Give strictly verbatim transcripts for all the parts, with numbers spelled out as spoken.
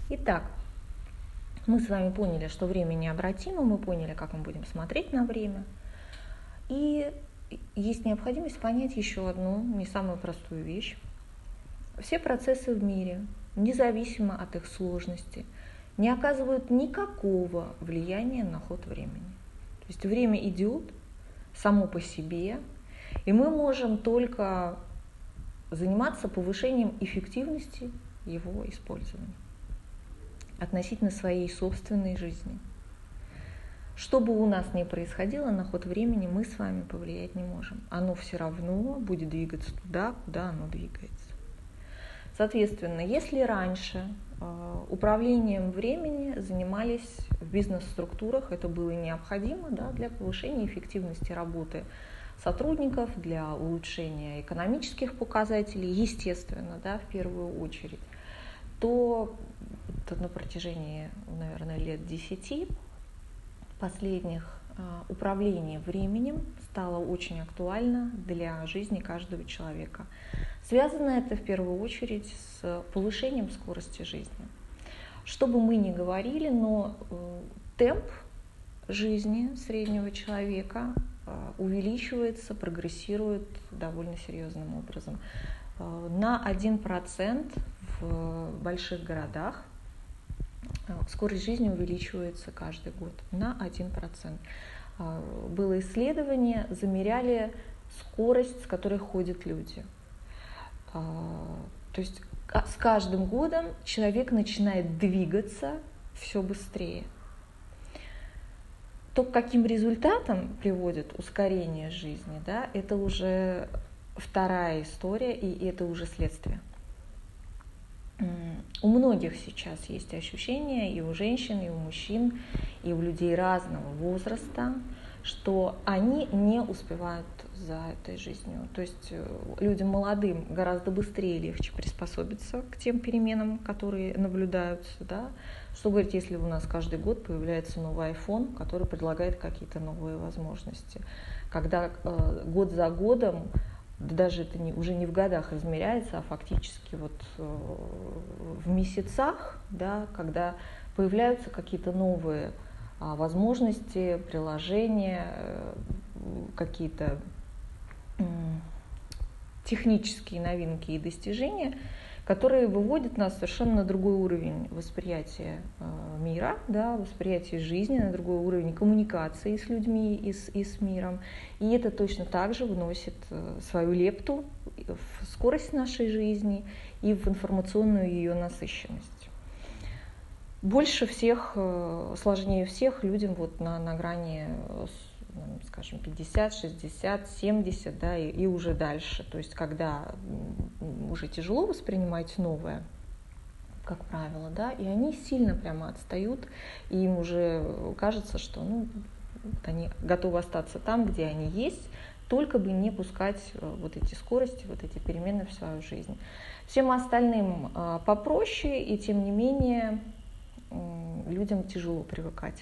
Итак, мы с вами поняли, что время необратимо, мы поняли, как мы будем смотреть на время. И есть необходимость понять еще одну, не самую простую вещь. Все процессы в мире, независимо от их сложности, не оказывают никакого влияния на ход времени. То есть время идет само по себе, и мы можем только заниматься повышением эффективности его использования относительно своей собственной жизни. Что бы у нас ни происходило, на ход времени мы с вами повлиять не можем. Оно все равно будет двигаться туда, куда оно двигается. Соответственно, если раньше э, управлением времени занимались в бизнес-структурах, это было необходимо, да, для повышения эффективности работы сотрудников, для улучшения экономических показателей, естественно, да, в первую очередь, то, то на протяжении, наверное, лет десяти последних управление временем стало очень актуально для жизни каждого человека. Связано это в первую очередь с повышением скорости жизни. Что бы мы ни говорили, но темп жизни среднего человека увеличивается, прогрессирует довольно серьезным образом. На один процент в больших городах скорость жизни увеличивается каждый год на один процент. Было исследование, замеряли скорость, с которой ходят люди. То есть с каждым годом человек начинает двигаться все быстрее. То, к каким результатам приводит ускорение жизни, да, это уже вторая история, и это уже следствие. У многих сейчас есть ощущение, и у женщин, и у мужчин, и у людей разного возраста, что они не успевают за этой жизнью. То есть людям молодым гораздо быстрее и легче приспособиться к тем переменам, которые наблюдаются. Да? Что говорить, если у нас каждый год появляется новый iPhone, который предлагает какие-то новые возможности. Когда э, год за годом, даже это не, уже не в годах измеряется, а фактически вот э, в месяцах, да, когда появляются какие-то новые а, возможности, приложения, э, какие-то э, технические новинки и достижения, которые выводят нас совершенно на другой уровень восприятия э, мира, да, восприятия жизни, на другой уровень коммуникации с людьми и с, и с миром. И это точно так же вносит э, свою лепту в скорость нашей жизни и в информационную ее насыщенность. Больше всех, э, сложнее всех людям вот на, на грани, скажем, пятьдесят, шестьдесят, семьдесят, да, и, и уже дальше. То есть когда уже тяжело воспринимать новое, как правило, да, и они сильно прямо отстают, и им уже кажется, что ну, они готовы остаться там, где они есть, только бы не пускать вот эти скорости, вот эти перемены в свою жизнь. Всем остальным а, попроще, и тем не менее людям тяжело привыкать.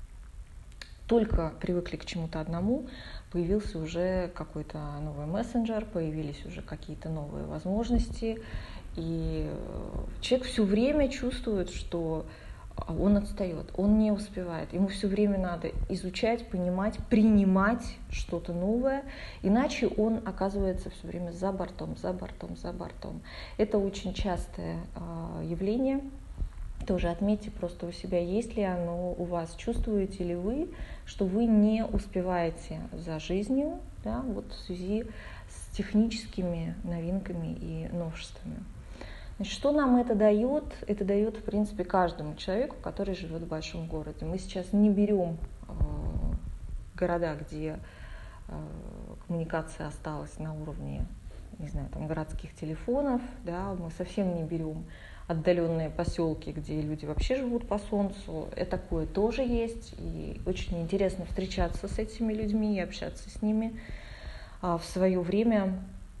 Только привыкли к чему-то одному, появился уже какой-то новый мессенджер, появились уже какие-то новые возможности, и человек все время чувствует, что он отстает, он не успевает, ему все время надо изучать, понимать, принимать что-то новое, иначе он оказывается все время за бортом, за бортом, за бортом. Это очень частое явление. Тоже отметьте просто у себя, есть ли оно у вас, чувствуете ли вы, что вы не успеваете за жизнью, да, вот в связи с техническими новинками и новшествами. Значит, что нам это дает? Это дает, в принципе, каждому человеку, который живет в большом городе. Мы сейчас не берем э, города, где э, коммуникация осталась на уровне, не знаю, там, городских телефонов, да, мы совсем не берем отдаленные поселки, где люди вообще живут по солнцу. И такое тоже есть. И очень интересно встречаться с этими людьми и общаться с ними. А в свое время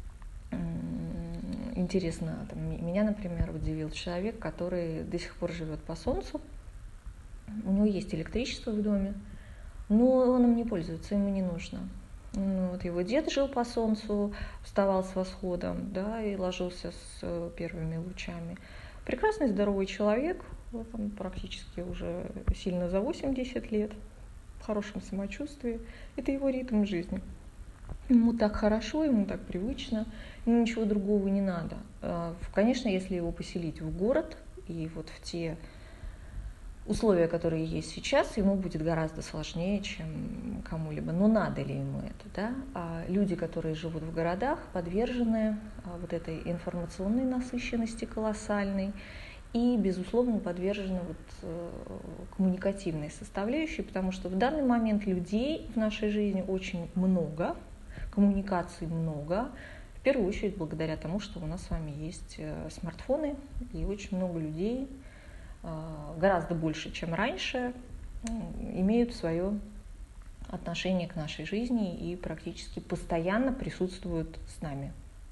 интересно, там, меня, например, удивил человек, который до сих пор живет по солнцу. У него есть электричество в доме, но он им не пользуется, ему не нужно. Ну, вот его дед жил по солнцу, вставал с восходом, да, и ложился с первыми лучами. Прекрасный, здоровый человек, там, практически уже сильно за восемьдесят лет, в хорошем самочувствии. Это его ритм жизни. Ему так хорошо, ему так привычно, ему ничего другого не надо. Конечно, если его поселить в город и вот в те условия, которые есть сейчас, ему будет гораздо сложнее, чем кому-либо. Но надо ли ему это, да? А люди, которые живут в городах, подвержены вот этой информационной насыщенности колоссальной и, безусловно, подвержены вот коммуникативной составляющей, потому что в данный момент людей в нашей жизни очень много, коммуникаций много, в первую очередь благодаря тому, что у нас с вами есть смартфоны, и очень много людей, гораздо больше, чем раньше, имеют свое отношение к нашей жизни и практически постоянно присутствуют с нами.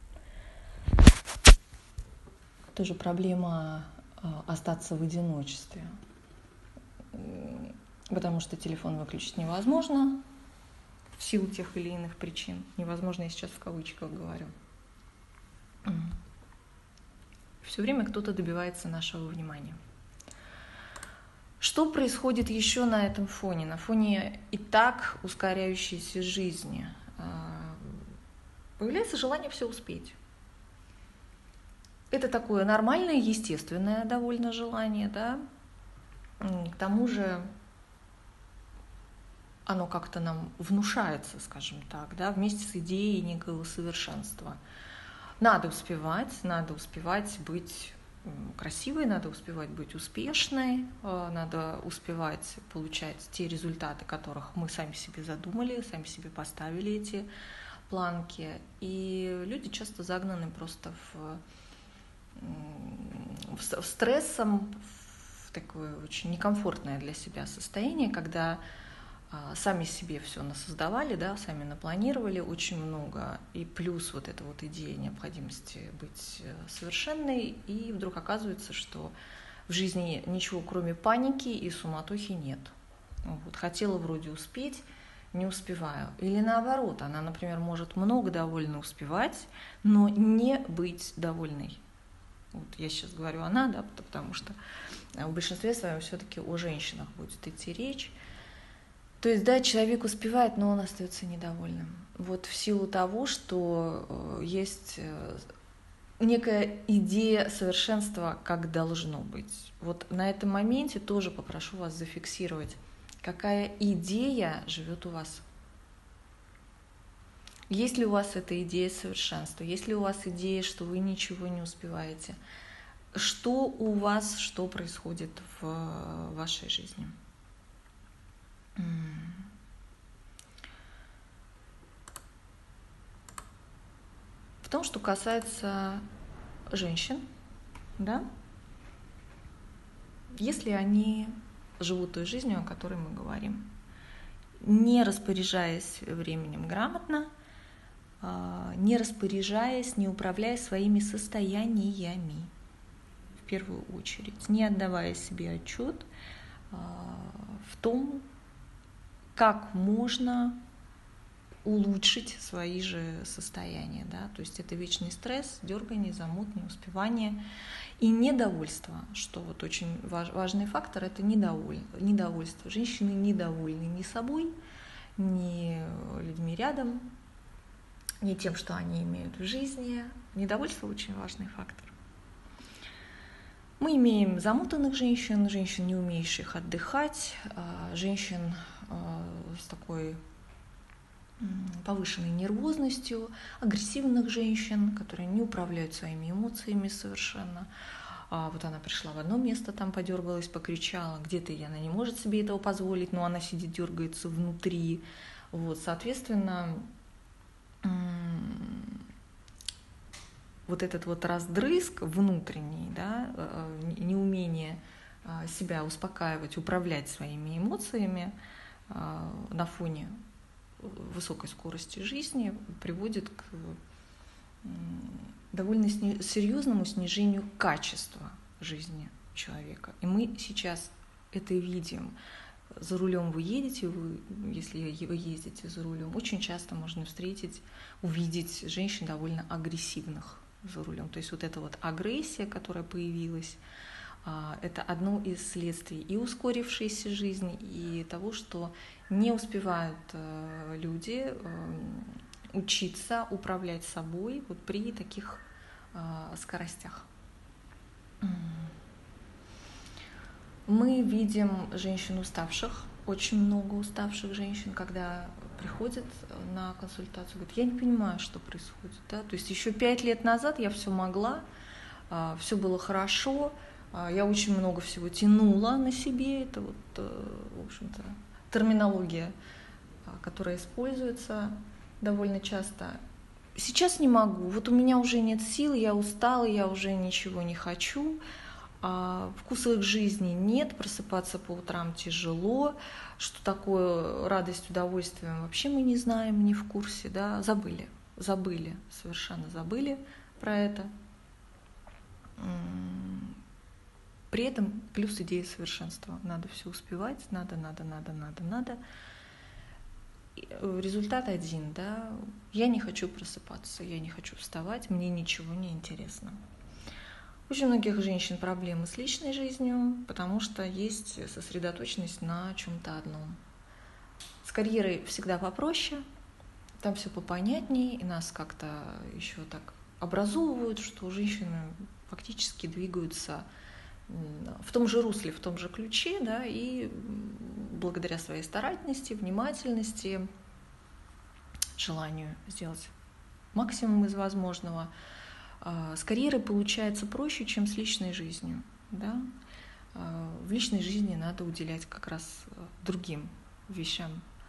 Тоже проблема остаться в одиночестве, потому что телефон выключить невозможно в силу тех или иных причин. Невозможно, я сейчас в кавычках говорю. Все время кто-то добивается нашего внимания. Что происходит еще на этом фоне? На фоне и так ускоряющейся жизни появляется желание все успеть. Это такое нормальное, естественное довольно желание, да. К тому же оно как-то нам внушается, скажем так, да, вместе с идеей некого совершенства. Надо успевать, надо успевать быть красивой, надо успевать быть успешной, надо успевать получать те результаты, которых мы сами себе задумали, сами себе поставили эти планки. И люди часто загнаны просто в, в стрессом, в такое очень некомфортное для себя состояние, когда сами себе все насоздавали, да, сами напланировали очень много, и плюс вот эта вот идея необходимости быть совершенной, и вдруг оказывается, что в жизни ничего кроме паники и суматохи нет. Вот, хотела вроде успеть, не успеваю. Или наоборот, она, например, может много довольно успевать, но не быть довольной. Вот я сейчас говорю она, да, потому что в большинстве своем все-таки о женщинах будет идти речь. То есть, да, человек успевает, но он остается недовольным. Вот в силу того, что есть некая идея совершенства, как должно быть. Вот на этом моменте тоже попрошу вас зафиксировать, какая идея живет у вас. Есть ли у вас эта идея совершенства? Есть ли у вас идея, что вы ничего не успеваете? Что у вас, что происходит в вашей жизни? В том, что касается женщин, да, если они живут той жизнью, о которой мы говорим, не распоряжаясь временем грамотно, не распоряжаясь, не управляя своими состояниями, в первую очередь, не отдавая себе отчет в том, как можно улучшить свои же состояния, да, то есть это вечный стресс, дергание, замут, неуспевание и недовольство, что вот очень важный фактор, это недовольство. Женщины недовольны ни собой, ни людьми рядом, ни тем, что они имеют в жизни. Недовольство очень важный фактор. Мы имеем замутанных женщин, женщин, не умеющих отдыхать, женщин с такой повышенной нервозностью, агрессивных женщин, которые не управляют своими эмоциями совершенно. Вот она пришла в одно место, там подергалась, покричала, где-то она не может себе этого позволить, но она сидит, дергается внутри. Вот, соответственно, вот этот вот раздрызг внутренний, да, неумение себя успокаивать, управлять своими эмоциями на фоне высокой скорости жизни приводит к довольно серьезному снижению качества жизни человека. И мы сейчас это видим. За рулем вы едете, вы, если вы ездите за рулем, очень часто можно встретить, увидеть женщин довольно агрессивных. за рулем. То есть вот эта вот агрессия, которая появилась, это одно из следствий и ускорившейся жизни, и того, что не успевают люди учиться управлять собой вот при таких скоростях. Мы видим женщин уставших, очень много уставших женщин, когда приходят на консультацию, говорят, я не понимаю, что происходит. Да? То есть еще пять лет назад я все могла, все было хорошо, я очень много всего тянула на себе. Это вот, в общем-то, терминология, которая используется довольно часто. Сейчас не могу, вот у меня уже нет сил, я устала, я уже ничего не хочу. Вкуса к жизни нет, просыпаться по утрам тяжело, что такое радость, удовольствие, вообще мы не знаем, не в курсе, да, забыли, забыли, совершенно забыли про это. При этом плюс идея совершенства, надо все успевать, надо, надо, надо, надо, надо. Результат один, да, я не хочу просыпаться, я не хочу вставать, мне ничего не интересно. У очень многих женщин проблемы с личной жизнью, потому что есть сосредоточенность на чем-то одном. С карьерой всегда попроще, там все попонятнее, и нас как-то еще так образовывают, что женщины фактически двигаются в том же русле, в том же ключе, да, и благодаря своей старательности, внимательности, желанию сделать максимум из возможного, с карьерой получается проще, чем с личной жизнью. Да? В личной жизни надо уделять как раз другим вещам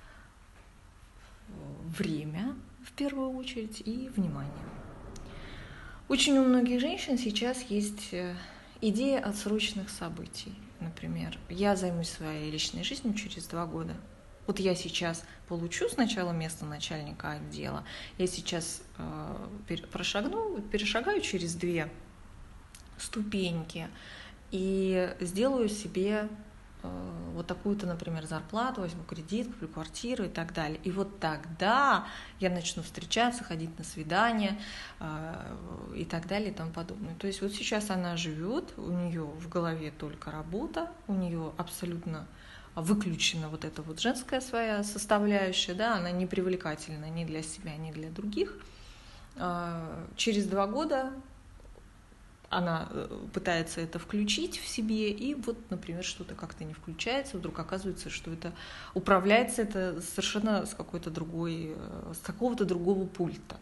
время, в первую очередь, и внимание. Очень у многих женщин сейчас есть идея отсроченных событий. Например, я займусь своей личной жизнью через два года. Вот я сейчас получу сначала место начальника отдела, я сейчас э, прошагну, перешагаю через две ступеньки и сделаю себе э, вот такую-то, например, зарплату, возьму кредит, куплю квартиру и так далее. И вот тогда я начну встречаться, ходить на свидания э, и так далее и тому подобное. То есть вот сейчас она живет, у нее в голове только работа, у нее абсолютно выключена вот эта вот женская своя составляющая, да, она не привлекательна ни для себя, ни для других. Через два года она пытается это включить в себе, и вот, например, что-то как-то не включается, вдруг оказывается, что это управляется это совершенно с какой-то другой, с какого-то другого пульта.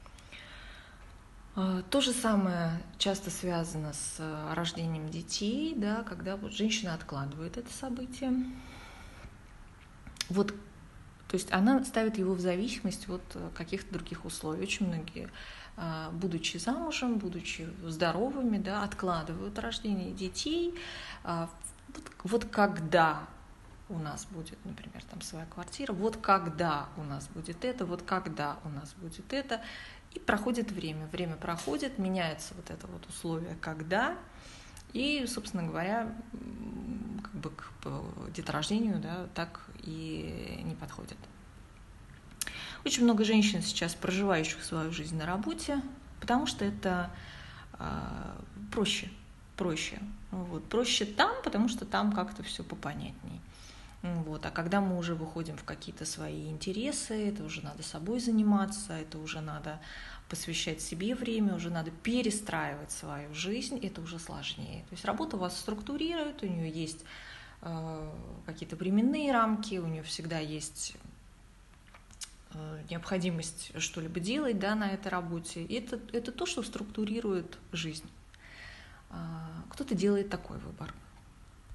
То же самое часто связано с рождением детей, да, когда вот женщина откладывает это событие. Вот, то есть она ставит его в зависимость от каких-то других условий. Очень многие, будучи замужем, будучи здоровыми, да, откладывают рождение детей. Вот, вот когда у нас будет, например, там своя квартира, вот когда у нас будет это, вот когда у нас будет это. И проходит время, время проходит, меняется вот это вот условие «когда», и, собственно говоря, как бы к деторождению, да, так и не подходит. Очень много женщин сейчас, проживающих свою жизнь на работе, потому что это э, проще, проще. Вот. Проще там, потому что там как-то все попонятней. Вот. А когда мы уже выходим в какие-то свои интересы, это уже надо собой заниматься, это уже надо посвящать себе время, уже надо перестраивать свою жизнь, это уже сложнее. То есть работа вас структурирует, у нее есть э, какие-то временные рамки, у нее всегда есть э, необходимость что-либо делать, да, на этой работе. И это, это то, что структурирует жизнь. Э, кто-то делает такой выбор.